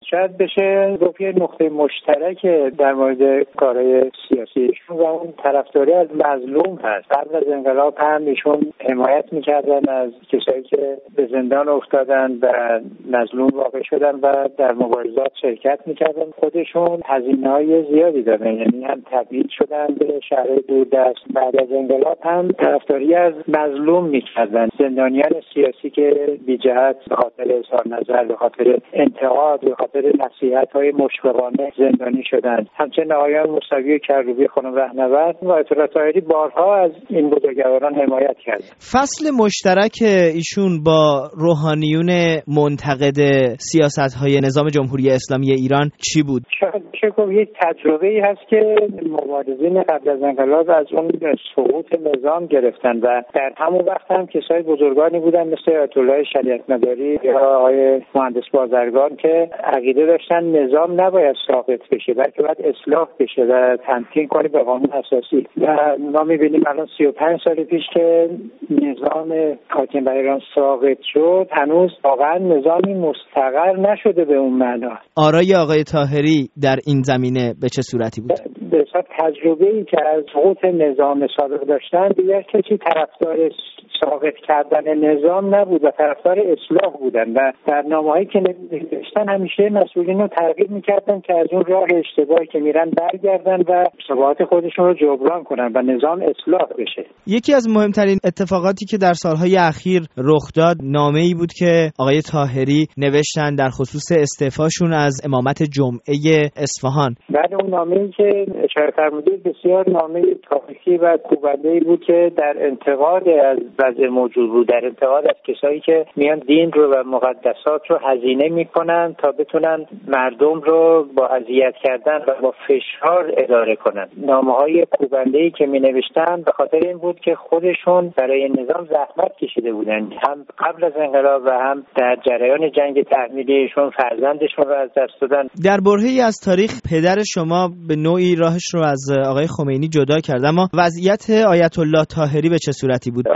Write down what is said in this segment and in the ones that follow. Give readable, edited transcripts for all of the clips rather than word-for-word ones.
شاید بشه گفت یه نقطه مشترک در مورد کارهای سیاسیشون و اون طرفداری از مظلوم هست. قبل از انقلاب هم ایشون حمایت میکردن از کسایی که به زندان افتادن و مظلوم واقع شدن و در مبارزات شرکت میکردن. خودشون هزینه‌های زیادی دادن، یعنی هم تبعید شدن به شهرهای دوردست. بعد از انقلاب هم طرفداری از مظلوم میکردن، زندانیان سیاسی که بی جهت به خاطر اظهار نظر، به خاطر انتقاد، به خاطر نصیحت‌های مشفقانه زندانی شدند. همچنین آقایان موسوی و کروبی خانم رهنورد و آیت الله طاهری بارها از این بزرگواران حمایت کردند. فصل مشترک ایشون با روحانیون منتقد سیاست‌های نظام جمهوری اسلامی ایران چی بود؟ شاید یک تجربه‌ای هست که مبارزین قبل از انقلاب از اون سقوط نظام گرفتن و در همون وقت هم کسای بزرگانی بودن مثل آیت الله شریعت‌مداری یا آقای مهندس بازرگان که عقیده داشتن نظام نباید ساقط بشه بلکه باید اصلاح بشه و تمکین کنه به قانون اساسی. و ما می‌بینیم الان 35 سال پیش که نظام حاکم بر ایران ساقط شد، هنوز واقعا نظامی مستقر نشده به اون معنا. آرای آقای طاهری در این زمینه به چه صورتی بود؟ به حساب تجربه‌ای که از سقوط نظام سابق داشتن، دیگر کسی طرفدار ساقط کردن نظام نبود و طرفدار اصلاح بودن و در نامه‌هایی که نوشتن همیشه مسئولین رو ترغیب می‌کردن که از اون راه اشتباهی که میرن برگردن و اشتباهات خودشون رو جبران کنن و نظام اصلاح بشه. یکی از مهمترین اتفاقاتی که در سالهای اخیر رخ داد نامه‌ای بود که آقای طاهری نوشتن در خصوص استعفاشون از امامت جمعه اصفهان. بعد اون نامه‌ای که اشاره فرمودید بسیار نامه تاریخی و کوبنده‌ای بود که در انتقاد از وضع موجود بود، در انتقاد از کسایی که میان دین رو و مقدسات رو هزینه میکنن تا بتونن مردم رو با اذیت کردن و با فشار اداره کنن. نامه‌های کوبنده‌ای که می‌نوشتن به خاطر این بود که خودشون برای نظام زحمت کشیده بودن، هم قبل از انقلاب و هم در جریان جنگ تحمیلیشون فرزندشون رو از دست دادن. در برهه‌ای از تاریخ پدر شما به نوعی راهش رو از آقای خمینی جدا کرد، اما وضعیت آیت الله طاهری به چه صورتی بود؟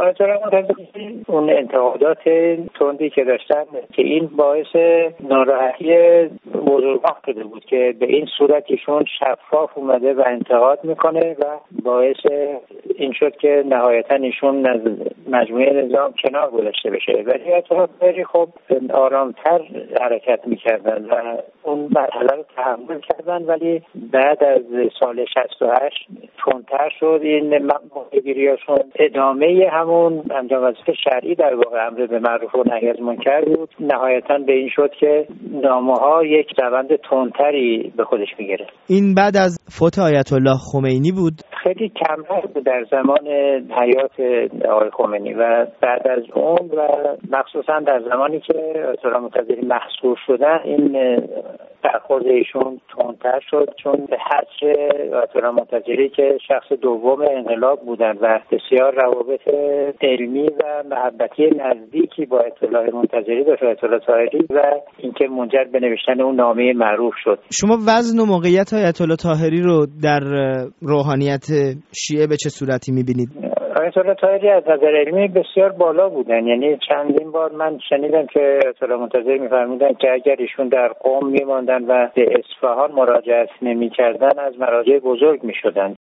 اون انتقادات تندی که داشتن که این باعث ناراحتی بزرگان شده بود که به این صورت ایشون شفاف اومده و انتقاد میکنه و باعث این شد که نهایتا ایشون از مجموعه نظام کنار گذاشته بشه. ولی اطرافی خب آرامتر حرکت میکردن و اون مرحله رو تحمل کردن، ولی بعد از سال 68 تندتر شد این مقامگیریاشون. ادامه همون انجام وظیفه شرعی در واقع امر به معروف و نهی از منکر بود. نهایتا به این شد که نامه‌ها یک روند تندتری به خودش میگیره. این بعد از فوت آیت الله خمینی بود؟ خیلی کمتر بود در زمان حیات آقای خمینی و بعد از اون و مخصوصا در زمانی که آیت الله منتظری محصور شدن این برخورد ایشون تندتر شد، چون به حصر آیت الله منتظری که شخص دوم انقلاب بودن و بسیار روابط علمی و محبتی نزدیکی با آیت الله منتظری داشت آیت الله طاهری و اینکه منجر به نوشتن اون نامه معروف شد. شما وزن و موقعیت آیت الله طاهری رو در روحانیت شیعه به چه صورتی می‌بینید؟ آیت الله طاهری از نظر علمی بسیار بالا بودن، یعنی چندین بار من شنیدم که آیت الله منتظری می‌فرمودن که اگر ایشون در قم می‌ماندن و به اصفهان مراجعت نمی‌کردن از مراجع بزرگ می‌شدن.